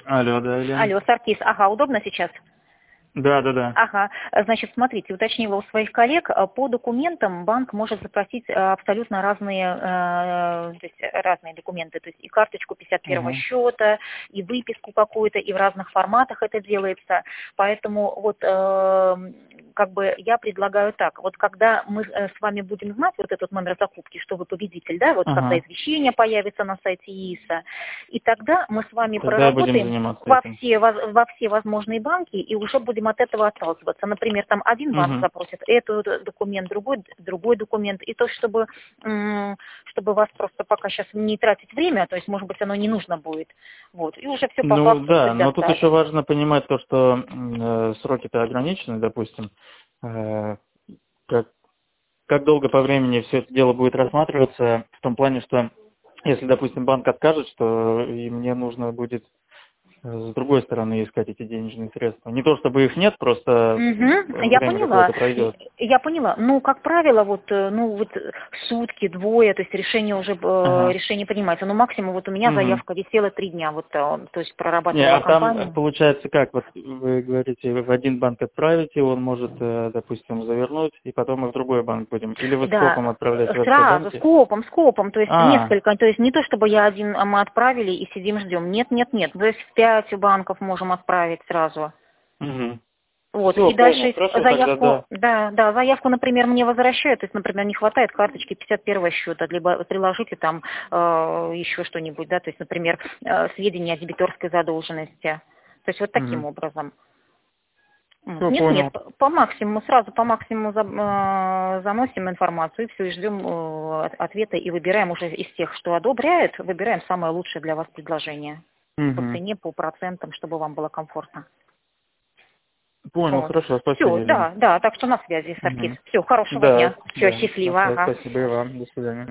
Алло, да, Елена? Алло, Саркис. Ага, удобно сейчас? Да. Ага, значит, смотрите, уточнила у своих коллег, по документам банк может запросить абсолютно разные, то есть разные документы, то есть и карточку 51-го Угу. счета, и выписку какую-то, и в разных форматах это делается. Поэтому вот как бы я предлагаю так, вот когда мы с вами будем знать вот этот номер закупки, что вы победитель, да, вот когда Ага. извещение появится на сайте ИИСа, и тогда мы с вами Тогда будем проработаем заниматься во этим. все возможные банки и уже будем от этого отталкиваться. Например, там один банк Угу. запросит этот документ, другой документ, и то, чтобы вас просто пока сейчас не тратить время, то есть, может быть, оно не нужно будет, вот, и уже все по Ну факту да, но тут предоставить. еще важно понимать то, что сроки-то ограничены, допустим. Как, как долго по времени все это дело будет рассматриваться, в том плане, что если, допустим, банк откажет, что и мне нужно будет с другой стороны искать эти денежные средства. Не то чтобы их нет, просто Я время поняла. какое-то пройдет. Я поняла. Ну, как правило, вот сутки, двое, то есть Ага. решение принимается. Ну, максимум, вот у меня Угу. заявка висела 3 дня, вот, то есть Не, прорабатывала а там компания. получается как? Вот вы говорите, вы в один банк отправите, он может, допустим, завернуть, и потом мы в другой банк будем. Или вы Да, скопом отправляете во все сразу, банки? скопом, то есть А, несколько, то есть не то, чтобы мы отправили и сидим ждем. Нет, то есть в 5 банков можем отправить сразу. угу. Вот, Все, и понял. дальше Хорошо, тогда заявку, да. да, заявку, например, мне возвращают, то есть, например, не хватает карточки 51-го счета, либо приложите там еще что-нибудь, да, то есть, например, сведения о дебиторской задолженности. То есть вот таким Угу. образом. Все, Нет, понял. по максимуму, сразу по максимуму заносим информацию, и все, и ждем ответа, и выбираем уже из тех, что одобряет, выбираем самое лучшее для вас предложение по Угу. цене, по процентам, чтобы вам было комфортно. Понял, Вот. хорошо, спасибо, Все, Елена. да, так что на связи, Саркис. Угу. Все, хорошего Да, дня. Все, да. счастливо, ага. Спасибо и вам. До свидания.